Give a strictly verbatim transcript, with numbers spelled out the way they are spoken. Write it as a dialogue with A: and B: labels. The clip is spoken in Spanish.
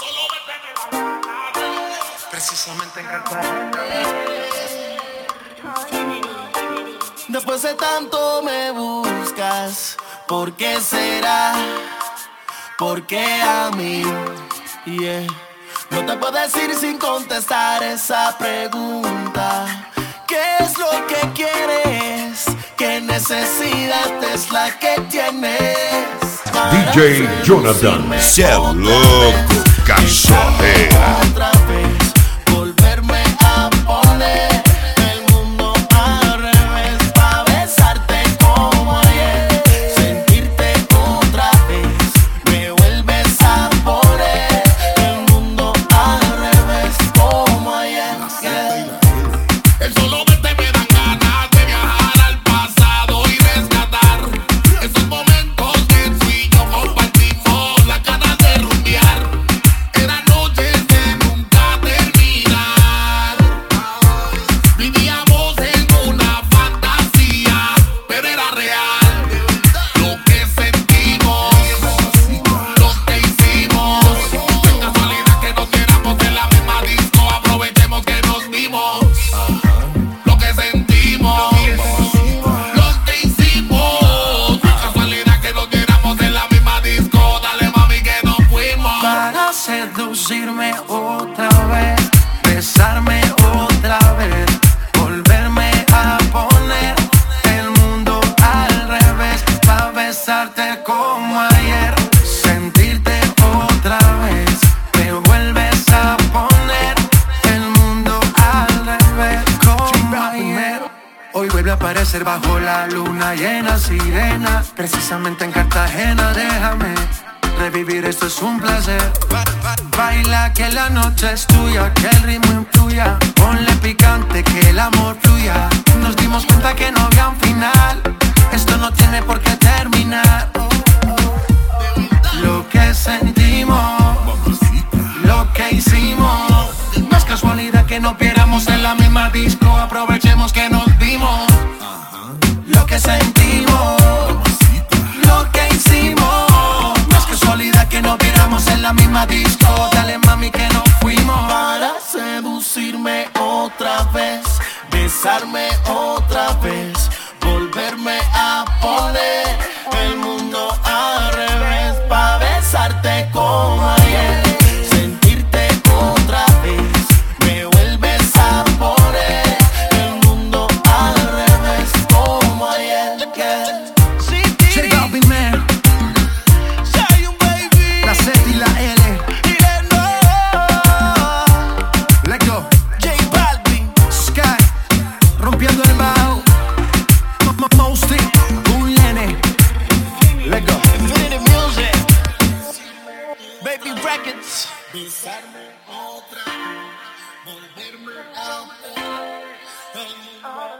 A: Precisamente en Cartagena.
B: Después de tanto me buscas, ¿por qué será? ¿Por qué a mí? Yeah. No te puedo decir sin contestar esa pregunta. ¿Qué es lo que quieres? ¿Qué necesidad es la que tienes?
C: D J Jonathan.
D: Cê é louco, cachorreira.
B: Otra vez, volverme a poner el mundo al revés, pa' besarte como ayer, sentirte otra vez, me vuelves a poner el mundo al revés como ayer. Yeah.
E: El solo verte me dan ganas de viajar al pasado y rescatar esos momentos que tú y yo compartimos, las ganas de rumbear. Eran noches de nunca terminar. Vivíamos en una fantasía, pero era real. Lo que sentimos, lo que hicimos. No es casualidad que nos viéramos en la misma disco. Aprovechemos que nos vimos. Lo que sentimos, lo que hicimos. No es casualidad que nos viéramos en la misma disco. Dale mami que nos fuimos.
A: Para seducirme otra vez, besarme otra vez, volverme a poner el mundo al revés, pa' besarte como ayer, sentirte otra vez, me vuelves a poner el mundo al revés como ayer. Hoy vuelve a aparecer bajo la luna llena, sirena, precisamente en Cartagena. Déjame revivir, esto es un placer. Baila que la noche es tuya, que el ritmo influya. Ponle picante, que el amor fluya. Nos dimos cuenta que no había un final. Esto no tiene por qué terminar. Lo que sentimos, lo que hicimos. No es casualidad que nos viéramos en la misma disco. Aprovechemos que nos vimos. Lo que sentimos, lo que hicimos. No es casualidad que nos viéramos en la misma disco. Dale mami que nos fuimos.
B: Para seducirme otra vez, besarme otra vez, volverme a poner el mundo al revés, pa' besarte como ayer, sentirte otra vez, me vuelves a poner el mundo al revés como ayer. Yeah.
A: J Balvin, man. La Z y la L. Let go.
B: J Balvin.
A: Sky. Rompiendo el bajo. Mosty. Un nene. Let go.
B: Infinity Music. Baby Records. Besarme otra vez, volverme a poner el mundo